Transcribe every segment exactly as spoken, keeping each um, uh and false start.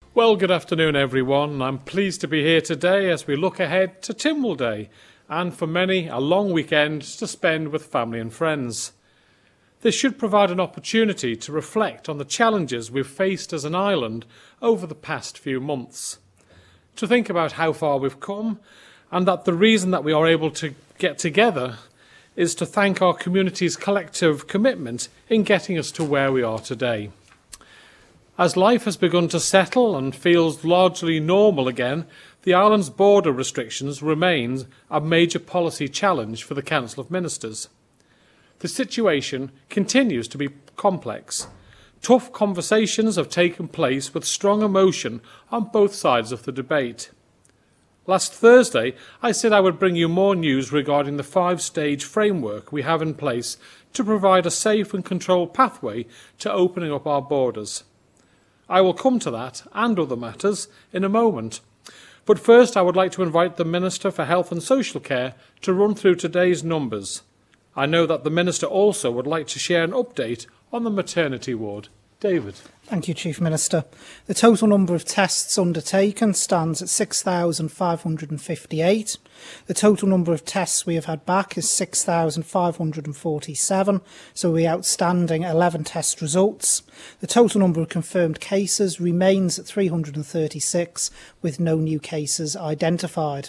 Well, good afternoon, everyone. I'm pleased to be here today as we look ahead to Tynwald Day, and for many, a long weekend to spend with family and friends. This should provide an opportunity to reflect on the challenges we've faced as an island over the past few months, to think about how far we've come, and that the reason that we are able to get together is to thank our community's collective commitment in getting us to where we are today. As life has begun to settle and feels largely normal again, the island's border restrictions remain a major policy challenge for the Council of Ministers. The situation continues to be complex. Tough conversations have taken place with strong emotion on both sides of the debate. Last Thursday, I said I would bring you more news regarding the five-stage framework we have in place to provide a safe and controlled pathway to opening up our borders. I will come to that and other matters in a moment. But first, I would like to invite the Minister for Health and Social Care to run through today's numbers. I know that the Minister also would like to share an update on the maternity ward. David. Thank you, Chief Minister. The total number of tests undertaken stands at six thousand five hundred fifty-eight. The total number of tests we have had back is six thousand five hundred forty-seven, so we are outstanding eleven test results. The total number of confirmed cases remains at three hundred thirty-six, with no new cases identified.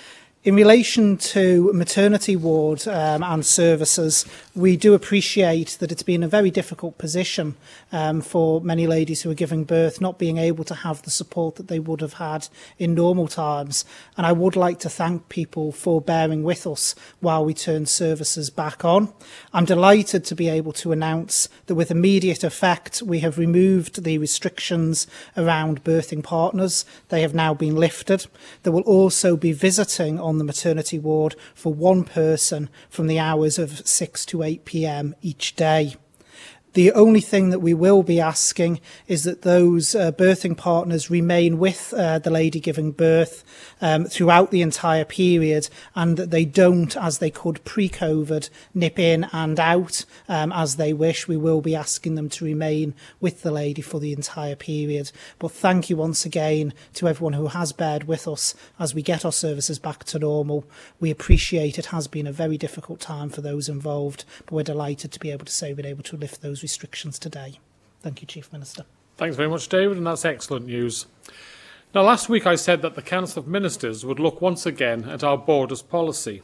In relation to maternity ward um, and services, we do appreciate that it's been a very difficult position um, for many ladies who are giving birth, not being able to have the support that they would have had in normal times. And I would like to thank people for bearing with us while we turn services back on. I'm delighted to be able to announce that with immediate effect, we have removed the restrictions around birthing partners. They have now been lifted. There will also be visiting on on the maternity ward for one person from the hours of six to eight p m each day. The only thing that we will be asking is that those uh, birthing partners remain with uh, the lady giving birth um, throughout the entire period, and that they don't, as they could pre-COVID, nip in and out um, as they wish. We will be asking them to remain with the lady for the entire period. But thank you once again to everyone who has bared with us as we get our services back to normal. We appreciate it has been a very difficult time for those involved, but we're delighted to be able to say we've been able to lift those restrictions today. Thank you, Chief Minister. Thanks very much, David, and that's excellent news. Now, last week I said that the Council of Ministers would look once again at our borders policy.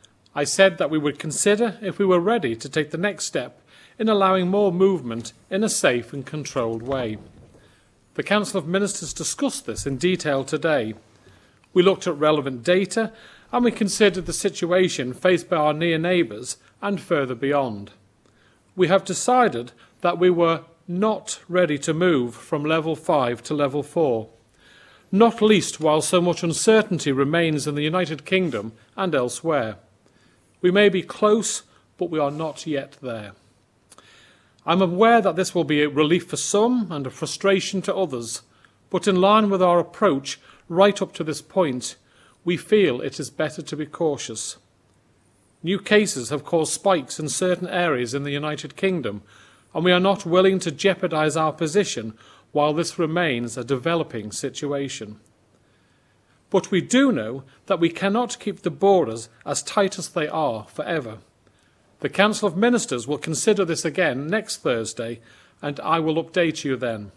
I said that we would consider if we were ready to take the next step in allowing more movement in a safe and controlled way. The Council of Ministers discussed this in detail today. We looked at relevant data and we considered the situation faced by our near neighbours and further beyond. We have decided that we were not ready to move from level five to level four, not least while so much uncertainty remains in the United Kingdom and elsewhere. We may be close, but we are not yet there. I'm aware that this will be a relief for some and a frustration to others, but in line with our approach right up to this point, we feel it is better to be cautious. New cases have caused spikes in certain areas in the United Kingdom, and we are not willing to jeopardise our position while this remains a developing situation. But we do know that we cannot keep the borders as tight as they are forever. The Council of Ministers will consider this again next Thursday, and I will update you then.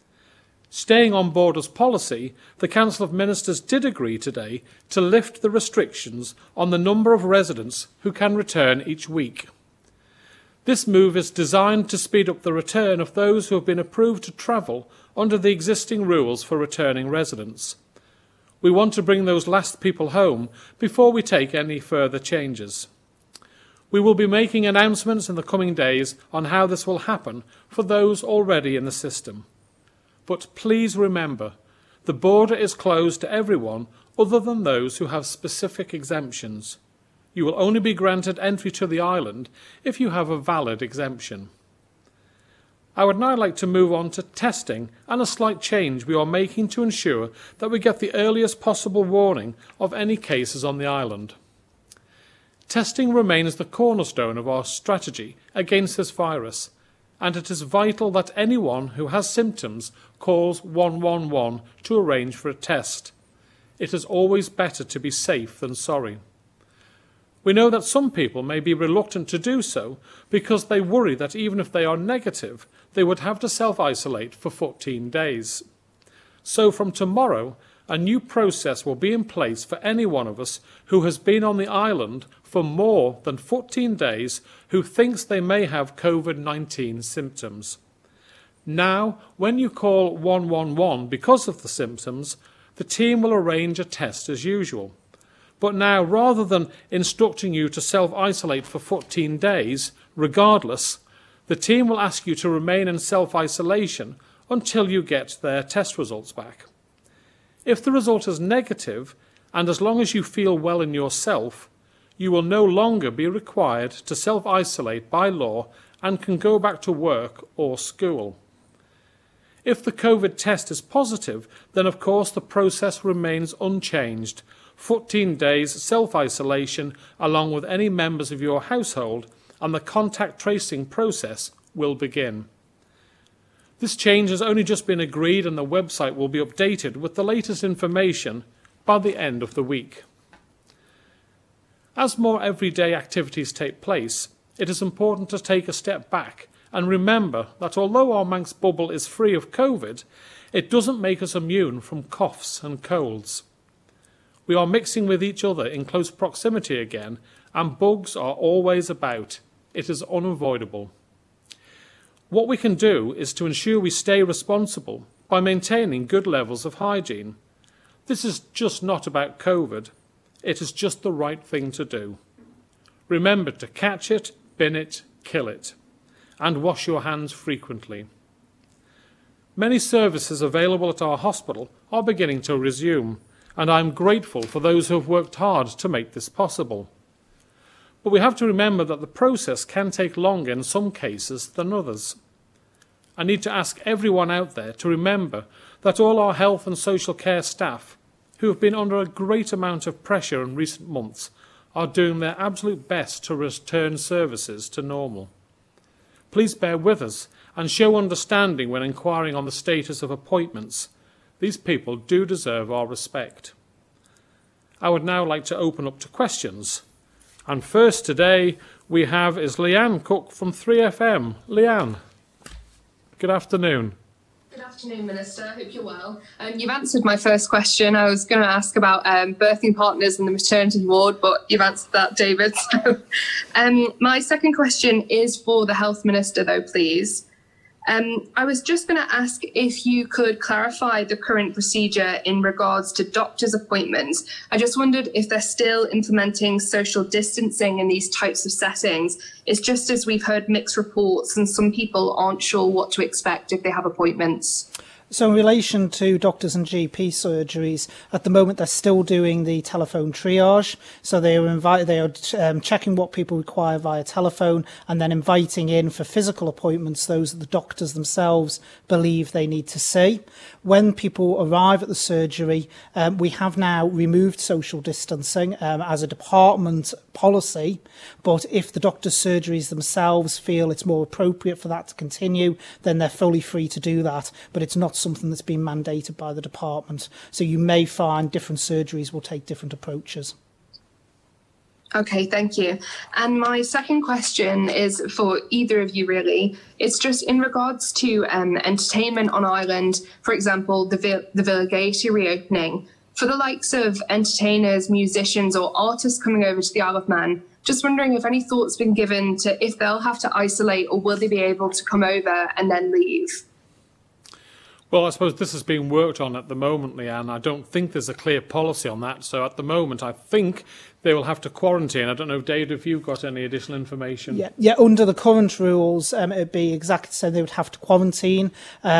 Staying on borders policy, the Council of Ministers did agree today to lift the restrictions on the number of residents who can return each week. This move is designed to speed up the return of those who have been approved to travel under the existing rules for returning residents. We want to bring those last people home before we take any further changes. We will be making announcements in the coming days on how this will happen for those already in the system. But please remember, the border is closed to everyone other than those who have specific exemptions. You will only be granted entry to the island if you have a valid exemption. I would now like to move on to testing and a slight change we are making to ensure that we get the earliest possible warning of any cases on the island. Testing remains the cornerstone of our strategy against this virus, and it is vital that anyone who has symptoms calls one one one to arrange for a test. It is always better to be safe than sorry. We know that some people may be reluctant to do so because they worry that even if they are negative, they would have to self-isolate for fourteen days. So from tomorrow, a new process will be in place for any one of us who has been on the island for more than fourteen days who thinks they may have COVID nineteen symptoms. Now, when you call one one one because of the symptoms, the team will arrange a test as usual. But now, rather than instructing you to self-isolate for fourteen days, regardless, the team will ask you to remain in self-isolation until you get their test results back. If the result is negative, and as long as you feel well in yourself, you will no longer be required to self-isolate by law and can go back to work or school. If the COVID test is positive, then of course the process remains unchanged. fourteen days self-isolation along with any members of your household, and the contact tracing process will begin. This change has only just been agreed and the website will be updated with the latest information by the end of the week. As more everyday activities take place, it is important to take a step back and remember that although our Manx bubble is free of COVID, it doesn't make us immune from coughs and colds. We are mixing with each other in close proximity again, and bugs are always about. It is unavoidable. What we can do is to ensure we stay responsible by maintaining good levels of hygiene. This is just not about COVID. It is just the right thing to do. Remember to catch it, bin it, kill it, and wash your hands frequently. Many services available at our hospital are beginning to resume, and I am grateful for those who have worked hard to make this possible. But we have to remember that the process can take longer in some cases than others. I need to ask everyone out there to remember that all our health and social care staff, who have been under a great amount of pressure in recent months, are doing their absolute best to return services to normal. Please bear with us and show understanding when inquiring on the status of appointments. These people do deserve our respect. I would now like to open up to questions. And first today we have is Leanne Cook from three F M. Leanne, good afternoon. Good afternoon, Minister. Hope you're well. Um, you've answered my first question. I was going to ask about um, birthing partners and the maternity ward, but you've answered that, David. So, um, my second question is for the Health Minister, though, please. Um, I was just going to ask if you could clarify the current procedure in regards to doctors' appointments. I just wondered if they're still implementing social distancing in these types of settings. It's just as we've heard mixed reports and some people aren't sure what to expect if they have appointments. So in relation to doctors and G P surgeries, at the moment they're still doing the telephone triage. So they are invited, they are um, checking what people require via telephone and then inviting in for physical appointments those that the doctors themselves believe they need to see. When people arrive at the surgery, um, we have now removed social distancing um, as a department policy. But if the doctors' surgeries themselves feel it's more appropriate for that to continue, then they're fully free to do that. But it's not something that's been mandated by the department. So you may find different surgeries will take different approaches. Okay, thank you. And my second question is for either of you, really. It's just in regards to um, entertainment on Ireland, for example, the, Vil- the Villa Gaiety reopening. For the likes of entertainers, musicians or artists coming over to the Isle of Man, just wondering if any thought's been given to if they'll have to isolate or will they be able to come over and then leave? Well, I suppose this is being worked on at the moment, Leanne. I don't think there's a clear policy on that. So at the moment, I think they will have to quarantine. I don't know, Dave, if you've got any additional information. Yeah, yeah. Under the current rules, um, it'd be exactly the same. They would have to quarantine. Um,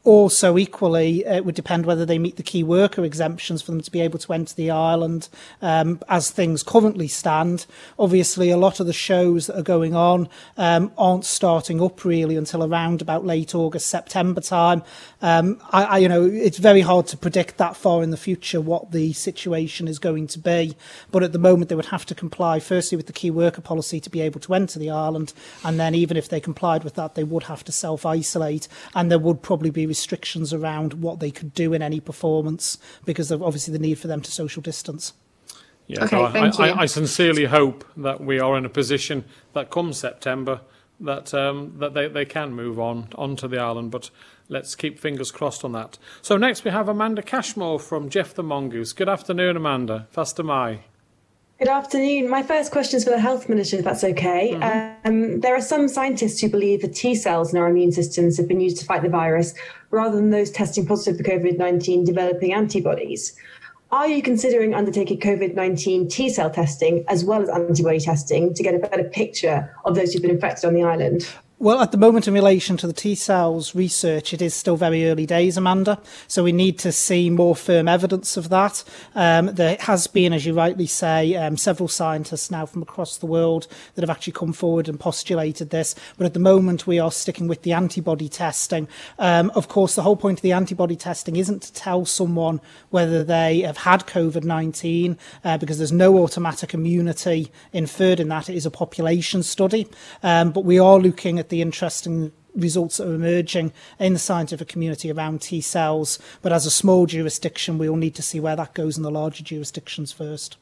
Also, equally, it would depend whether they meet the key worker exemptions for them to be able to enter the island um, as things currently stand. Obviously, a lot of the shows that are going on um, aren't starting up really until around about late August, September time. Um, I, I, you know, it's very hard to predict that far in the future what the situation is going to be. But at the moment, they would have to comply, firstly, with the key worker policy to be able to enter the island. And then even if they complied with that, they would have to self-isolate. And there would probably be restrictions around what they could do in any performance because of obviously the need for them to social distance. Yeah, okay, so I, thank I, you. I, I sincerely hope that we are in a position that come September that um, that they, they can move on onto the island, but let's keep fingers crossed on that. So next we have Amanda Cashmore from Jeff the Mongoose. Good afternoon, Amanda. Faster Mai. Good afternoon. My first question is for the Health Minister, if that's okay. Mm-hmm. Um, there are some scientists who believe the T cells in our immune systems have been used to fight the virus rather than those testing positive for COVID nineteen developing antibodies. Are you considering undertaking COVID nineteen T cell testing as well as antibody testing to get a better picture of those who've been infected on the island? Well, at the moment, in relation to the T-cells research, it is still very early days, Amanda. So we need to see more firm evidence of that. Um, there has been, as you rightly say, um, several scientists now from across the world that have actually come forward and postulated this. But at the moment, we are sticking with the antibody testing. Um, of course, the whole point of the antibody testing isn't to tell someone whether they have had COVID nineteen, uh, because there's no automatic immunity inferred in that. It is a population study. Um, but we are looking at the interesting results that are emerging in the scientific community around T cells. But as a small jurisdiction, we will need to see where that goes in the larger jurisdictions first.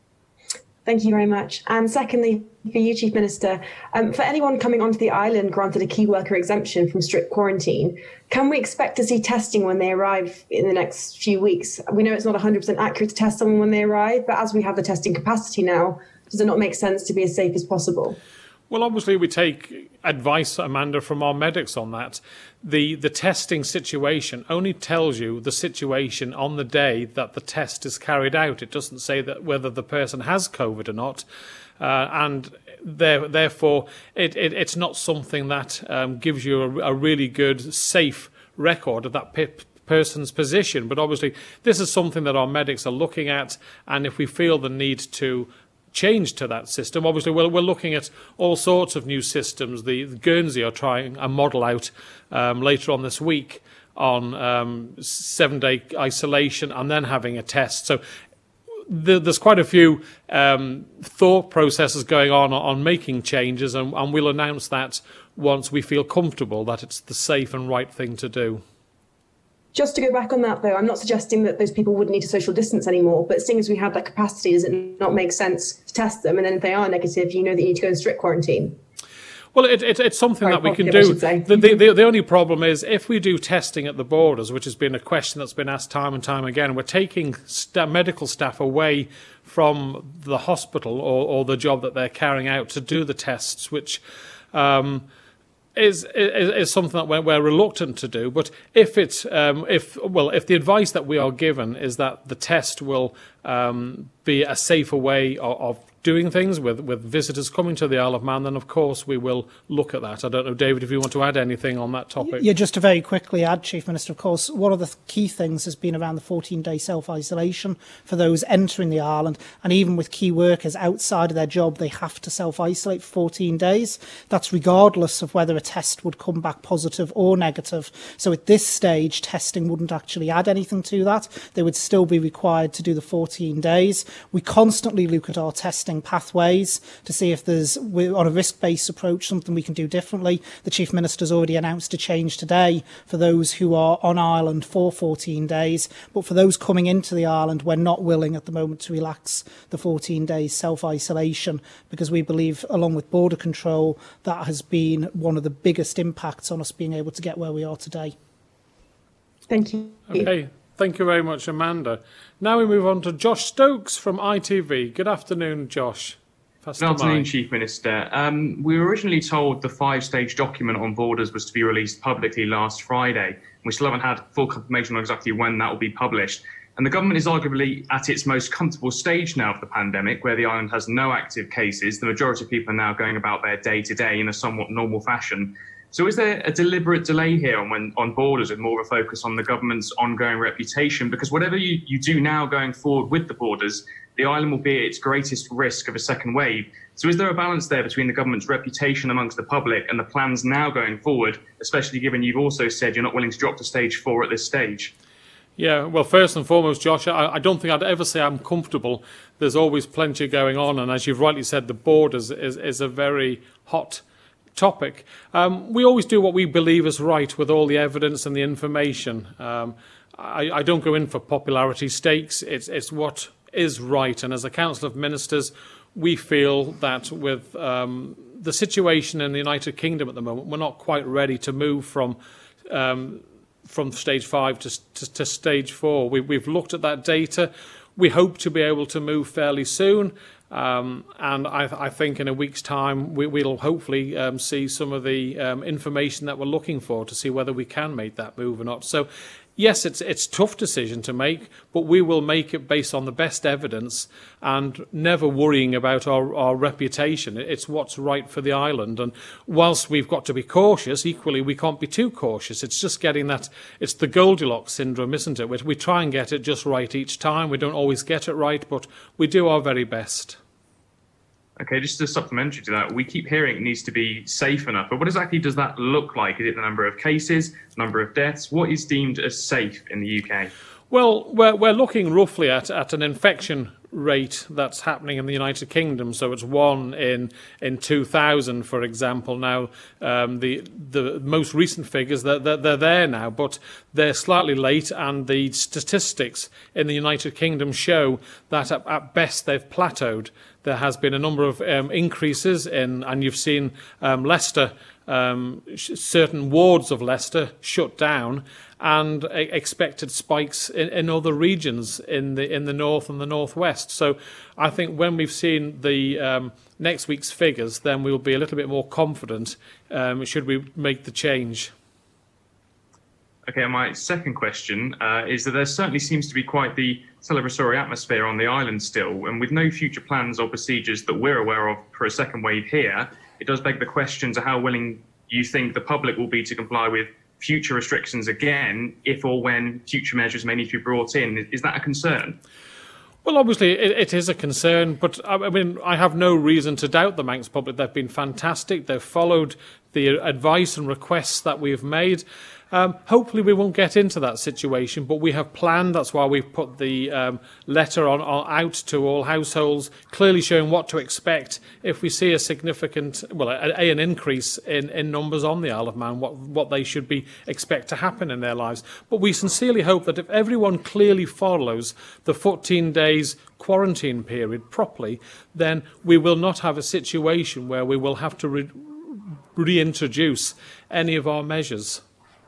Thank you very much. And secondly, for you, Chief Minister, um, for anyone coming onto the island granted a key worker exemption from strict quarantine, can we expect to see testing when they arrive in the next few weeks? We know it's not one hundred percent accurate to test someone when they arrive, but as we have the testing capacity now, does it not make sense to be as safe as possible? Well, obviously, we take advice, Amanda, from our medics on that. The the testing situation only tells you the situation on the day that the test is carried out. It doesn't say that whether the person has COVID or not. Uh, and there, therefore, it, it, it's not something that um, gives you a, a really good, safe record of that pe- person's position. But obviously, this is something that our medics are looking at. And if we feel the need to change to that system. Obviously, we're, we're looking at all sorts of new systems. The, the Guernsey are trying a model out um, later on this week on um, seven-day isolation and then having a test. So the, there's quite a few um, thought processes going on on making changes, and, and we'll announce that once we feel comfortable that it's the safe and right thing to do. Just to go back on that, though, I'm not suggesting that those people wouldn't need to social distance anymore, but seeing as we have that capacity, does it not make sense to test them? And then if they are negative, you know that you need to go in strict quarantine. Well, it, it, it's something Sorry, that we can positive, do. The, the, the only problem is if we do testing at the borders, which has been a question that's been asked time and time again, we're taking st- medical staff away from the hospital or, or the job that they're carrying out to do the tests, which um, Is, is is something that we're, we're reluctant to do, but if it's um, if well if the advice that we are given is that the test will um, be a safer way of, of doing things with, with visitors coming to the Isle of Man, then of course we will look at that. I don't know, David, if you want to add anything on that topic. Yeah, just to very quickly add, Chief Minister, of course, one of the key things has been around the fourteen-day self-isolation for those entering the island, and even with key workers outside of their job, they have to self-isolate for fourteen days. That's regardless of whether a test would come back positive or negative. So at this stage, testing wouldn't actually add anything to that. They would still be required to do the fourteen days. We constantly look at our testing pathways to see if there's, on a risk-based approach, something we can do differently. The Chief Minister's already announced a change today for those who are on island for fourteen days, but for those coming into the island, we're not willing at the moment to relax the fourteen days self-isolation, because we believe, along with border control, that has been one of the biggest impacts on us being able to get where we are today. Thank you. Okay. Thank you very much, Amanda. Now we move on to Josh Stokes from I T V. Good afternoon, Josh. Good afternoon, Chief Minister. Um, we were originally told the five-stage document on borders was to be released publicly last Friday. We still haven't had full confirmation on exactly when that will be published. And the government is arguably at its most comfortable stage now of the pandemic, where the island has no active cases. The majority of people are now going about their day-to-day in a somewhat normal fashion. So is there a deliberate delay here on when on borders with more of a focus on the government's ongoing reputation? Because whatever you, you do now going forward with the borders, the island will be at its greatest risk of a second wave. So is there a balance there between the government's reputation amongst the public and the plans now going forward, especially given you've also said you're not willing to drop to stage four at this stage? Yeah, well, first and foremost, Josh, I, I don't think I'd ever say I'm comfortable. There's always plenty going on. And as you've rightly said, the borders is, is a very hot topic. Um, we always do what we believe is right with all the evidence and the information. Um, I, I don't go in for popularity stakes. It's, it's what is right. And as a Council of Ministers, we feel that with um, the situation in the United Kingdom at the moment, we're not quite ready to move from um, from stage five to, to, to stage four. We, we've looked at that data. We hope to be able to move fairly soon. Um, and I, I think in a week's time, we, we'll hopefully um, see some of the um, information that we're looking for to see whether we can make that move or not. So, yes, it's it's a tough decision to make, but we will make it based on the best evidence and never worrying about our, our reputation. It's what's right for the island. And whilst we've got to be cautious, equally we can't be too cautious. It's just getting that, it's the Goldilocks syndrome, isn't it? We, we try and get it just right each time. We don't always get it right, but we do our very best. Okay, just as supplementary to that, we keep hearing it needs to be safe enough, but what exactly does that look like? Is it the number of cases, number of deaths? What is deemed as safe in the U K? Well, we're, we're looking roughly at, at an infection rate that's happening in the United Kingdom. So it's one in in two thousand, for example. Now, um, the the most recent figures, they're, they're, they're there now, but they're slightly late, and the statistics in the United Kingdom show that at, at best they've plateaued. There has been a number of um, increases in, and you've seen um, Leicester, um, sh- certain wards of Leicester shut down, and a- expected spikes in, in other regions in the in the north and the northwest. So I think when we've seen the um, next week's figures, then we'll be a little bit more confident um, should we make the change. Okay, my second question uh, is that there certainly seems to be quite the celebratory atmosphere on the island still, and with no future plans or procedures that we're aware of for a second wave here, it does beg the question to how willing you think the public will be to comply with future restrictions again, if or when future measures may need to be brought in. Is that a concern? Well, obviously, it, it is a concern, but I mean, I have no reason to doubt the Manx public. They've been fantastic. They've followed the advice and requests that we've made. Um, hopefully we won't get into that situation, but we have planned. That's why we've put the um, letter on, on out to all households, clearly showing what to expect if we see a significant, well, a, a, an increase in, in numbers on the Isle of Man, what, what they should be expect to happen in their lives. But we sincerely hope that if everyone clearly follows the fourteen days quarantine period properly, then we will not have a situation where we will have to re- reintroduce any of our measures.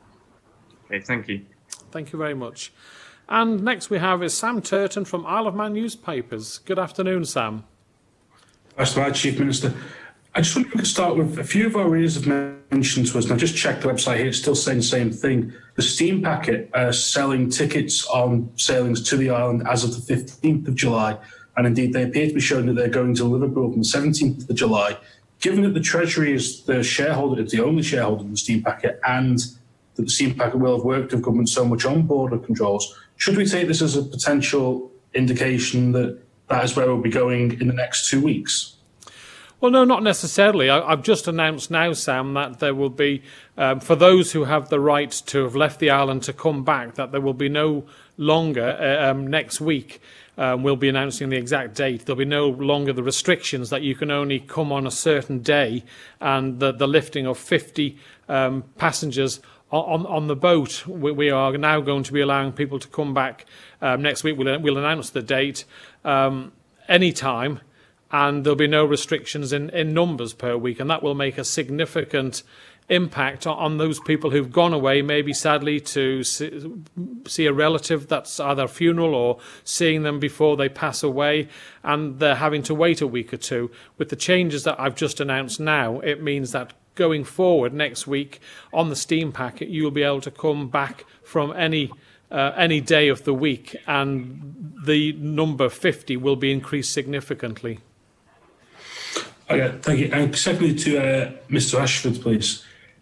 Okay, thank you. Thank you very much. And next we have is Sam Turton from Isle of Man Newspapers. Good afternoon, Sam. That's right, Chief Minister. I just wonder if we could start with a few of our readers have mentioned to us, and I just checked the website here, it's still saying the same thing. The Steam Packet are selling tickets on sailings to the island as of the fifteenth of July, and indeed they appear to be showing that they're going to Liverpool on the seventeenth of July. Given that the Treasury is the shareholder, it's the only shareholder in the Steam Packet, and that the Steam Packet will have worked with government so much on border controls, should we take this as a potential indication that that is where we'll be going in the next two weeks? Well, no, not necessarily. I, I've just announced now, Sam, that there will be, um, for those who have the right to have left the island to come back, that there will be no longer uh, um, next week. Um, we'll be announcing the exact date. There'll be no longer the restrictions that you can only come on a certain day, and the, the lifting of fifty um, passengers on, on the boat. We, we are now going to be allowing people to come back um, next week. We'll, we'll announce the date um, any time, and there'll be no restrictions in, in numbers per week, and that will make a significant impact on those people who've gone away, maybe sadly to see, see a relative that's either a funeral or seeing them before they pass away, and they're having to wait a week or two. With the changes that I've just announced now, it means that going forward next week on the Steam Packet, you'll be able to come back from any uh, any day of the week, and the number fifty will be increased significantly. Okay, thank you. And secondly, to uh, Mister Ashford, please.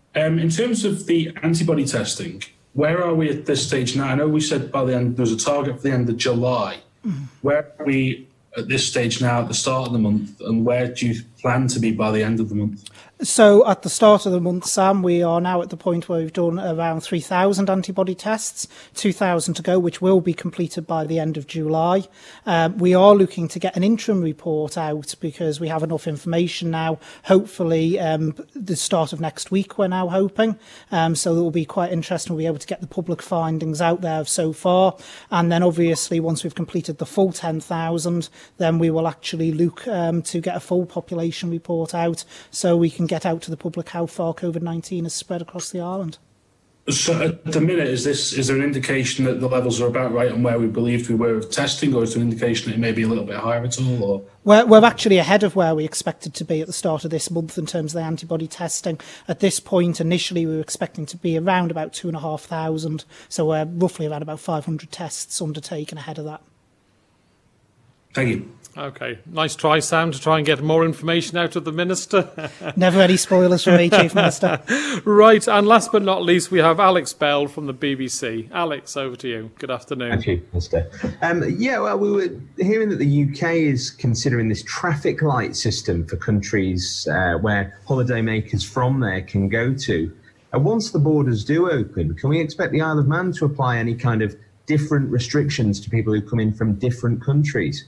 Um, in terms of the antibody testing, where are we at this stage now? I know we said by the end there was a target for the end of July. Mm-hmm. Where are we at this stage now at the start of the month, and where do you plan to be by the end of the month? So at the start of the month, Sam, we are now at the point where we've done around three thousand antibody tests, two thousand to go, which will be completed by the end of July. Um, we are looking to get an interim report out because we have enough information now. Hopefully, um, the start of next week, we're now hoping. Um, so it will be quite interesting. We'll be able to get the public findings out there so far. And then obviously, once we've completed the full ten thousand, then we will actually look um, to get a full population report out so we can get out to the public how far COVID nineteen has spread across the island. So at the minute, is this is there an indication that the levels are about right on where we believed we were of testing, or is there an indication that it may be a little bit higher at all? Or we're, we're actually ahead of where we expected to be at the start of this month in terms of the antibody testing. At this point, initially, we were expecting to be around about two and a half thousand, so we're roughly around about five hundred tests undertaken ahead of that. Thank you. Okay, nice try, Sam, to try and get more information out of the Minister. Never any spoilers from me, Chief Minister. Right, and last but not least, we have Alex Bell from the B B C. Alex, over to you. Good afternoon. Thank you, Mister Um, yeah, well, we were hearing that the U K is considering this traffic light system for countries uh, where holidaymakers from there can go to. And once the borders do open, can we expect the Isle of Man to apply any kind of different restrictions to people who come in from different countries?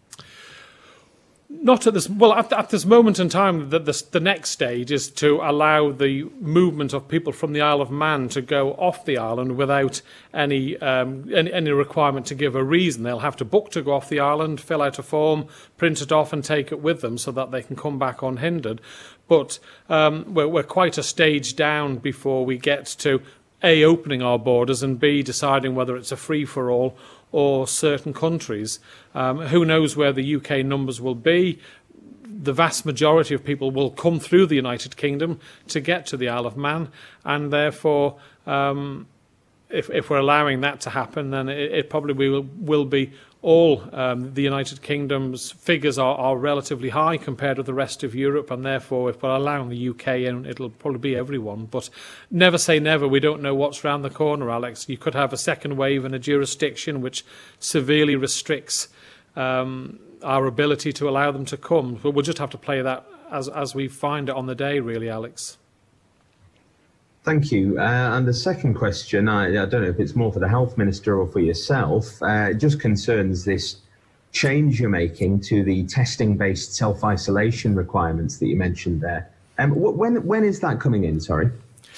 Not at this. Well, at, at this moment in time, the, the, the next stage is to allow the movement of people from the Isle of Man to go off the island without any, um, any any requirement to give a reason. They'll have to book to go off the island, fill out a form, print it off, and take it with them so that they can come back unhindered. But um, we're, we're quite a stage down before we get to A, opening our borders, and B, deciding whether it's a free-for-all or certain countries. Um, who knows where the U K numbers will be? The vast majority of people will come through the United Kingdom to get to the Isle of Man, and therefore, um, if, if we're allowing that to happen, then it, it probably will, will be all um, the United Kingdom's figures are, are relatively high compared with the rest of Europe, and therefore if we're allowing the U K in, it'll probably be everyone. But never say never. We don't know what's round the corner, Alex. You could have a second wave in a jurisdiction which severely restricts um, our ability to allow them to come. But we'll just have to play that as, as we find it on the day, really, Alex. Thank you. Uh, and the second question, I, I don't know if it's more for the Health Minister or for yourself, uh, it just concerns this change you're making to the testing-based self-isolation requirements that you mentioned there. Um, when when is that coming in, sorry?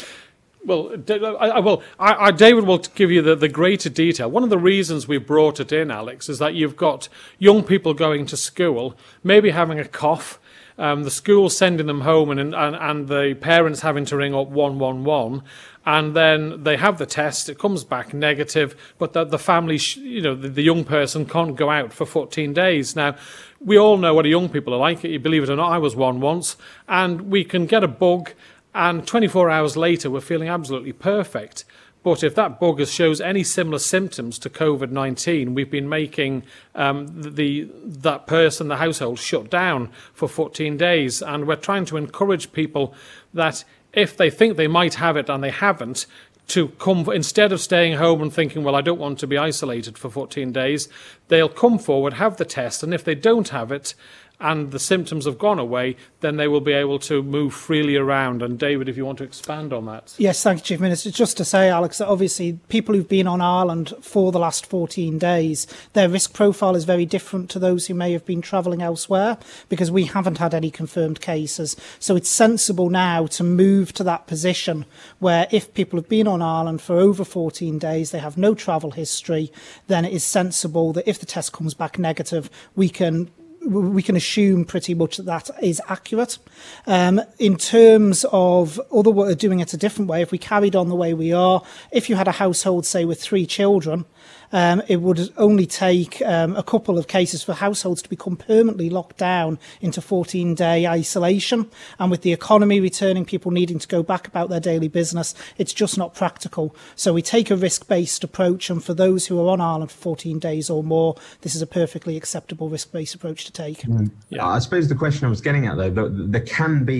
Well, I, well, I, I, David will give you the, the greater detail. One of the reasons we brought it in, Alex, is that you've got young people going to school, maybe having a cough, Um, the school sending them home and, and and the parents having to ring up one one one, and then they have the test, it comes back negative, but the, the family, sh- you know, the, the young person can't go out for fourteen days. Now, we all know what young people are like. You believe it or not, I was one once, and we can get a bug, and twenty-four hours later, we're feeling absolutely perfect. But if that bug shows any similar symptoms to COVID nineteen, we've been making um, the that person, the household, shut down for fourteen days. And we're trying to encourage people that if they think they might have it and they haven't, to come, instead of staying home and thinking, well, I don't want to be isolated for fourteen days, they'll come forward, have the test, and if they don't have it, and the symptoms have gone away, then they will be able to move freely around. And David, if you want to expand on that. Yes, thank you, Chief Minister. Just to say, Alex, that obviously people who've been on Ireland for the last fourteen days, their risk profile is very different to those who may have been travelling elsewhere, because we haven't had any confirmed cases. So it's sensible now to move to that position where if people have been on Ireland for over fourteen days, they have no travel history, then it is sensible that if the test comes back negative, we can we can assume pretty much that that is accurate. Um, in terms of other doing it a different way, if we carried on the way we are, if you had a household, say, with three children, um, it would only take um, a couple of cases for households to become permanently locked down into fourteen-day isolation. And with the economy returning, people needing to go back about their daily business, it's just not practical. So we take a risk-based approach, and for those who are on Ireland for fourteen days or more, this is a perfectly acceptable risk-based approach to take. Mm. Yeah. I suppose the question I was getting at, though, there can be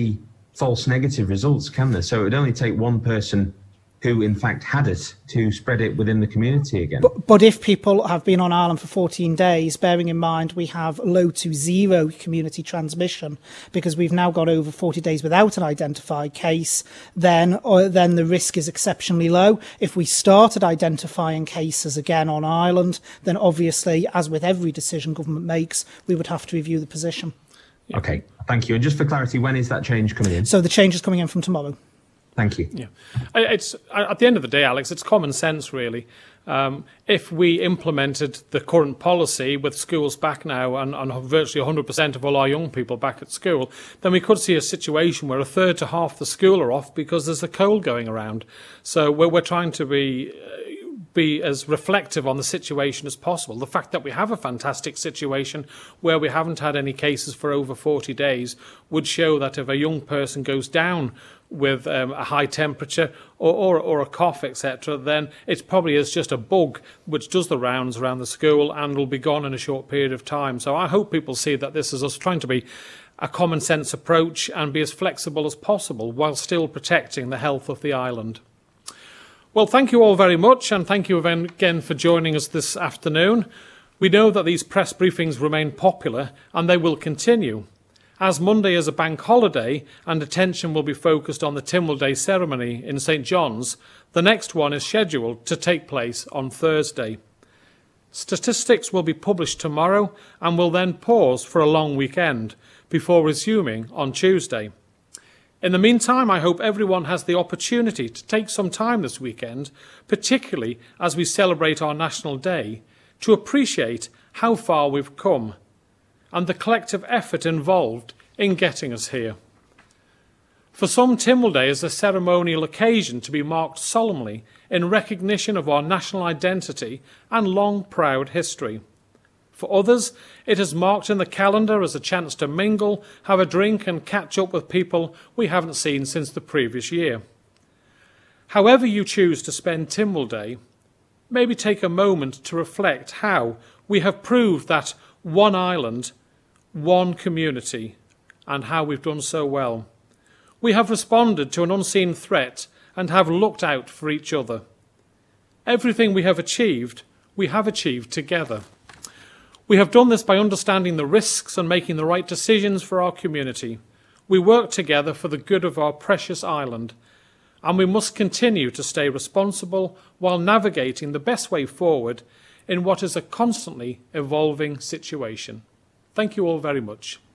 false negative results, can there? So it would only take one person who in fact had it to spread it within the community again. But, but if people have been on Ireland for fourteen days, bearing in mind we have low to zero community transmission because we've now got over forty days without an identified case, then or, then the risk is exceptionally low. If we started identifying cases again on Ireland, then obviously, as with every decision government makes, we would have to review the position. Okay, thank you. And just for clarity, when is that change coming in? So the change is coming in from tomorrow. Thank you. Yeah, it's at the end of the day, Alex, it's common sense, really. Um, if we implemented the current policy with schools back now and, and virtually one hundred percent of all our young people back at school, then we could see a situation where a third to half the school are off because there's a cold going around. So we're, we're trying to be be as reflective on the situation as possible. The fact that we have a fantastic situation where we haven't had any cases for over forty days would show that if a young person goes down with um, a high temperature or, or, or a cough, et cetera, then it probably is just a bug which does the rounds around the school and will be gone in a short period of time. So I hope people see that this is us trying to be a common sense approach and be as flexible as possible while still protecting the health of the island. Well, thank you all very much, and thank you again for joining us this afternoon. We know that these press briefings remain popular, and they will continue. As Monday is a bank holiday and attention will be focused on the Tynwald Day ceremony in St John's, the next one is scheduled to take place on Thursday. Statistics will be published tomorrow and will then pause for a long weekend before resuming on Tuesday. In the meantime, I hope everyone has the opportunity to take some time this weekend, particularly as we celebrate our National Day, to appreciate how far we've come and the collective effort involved in getting us here. For some, Tynwald Day is a ceremonial occasion to be marked solemnly in recognition of our national identity and long, proud history. For others, it is marked in the calendar as a chance to mingle, have a drink and catch up with people we haven't seen since the previous year. However you choose to spend Tynwald Day, maybe take a moment to reflect how we have proved that one island, one community, and how we've done so well. We have responded to an unseen threat and have looked out for each other. Everything we have achieved, we have achieved together. We have done this by understanding the risks and making the right decisions for our community. We work together for the good of our precious island, and we must continue to stay responsible while navigating the best way forward in what is a constantly evolving situation. Thank you all very much.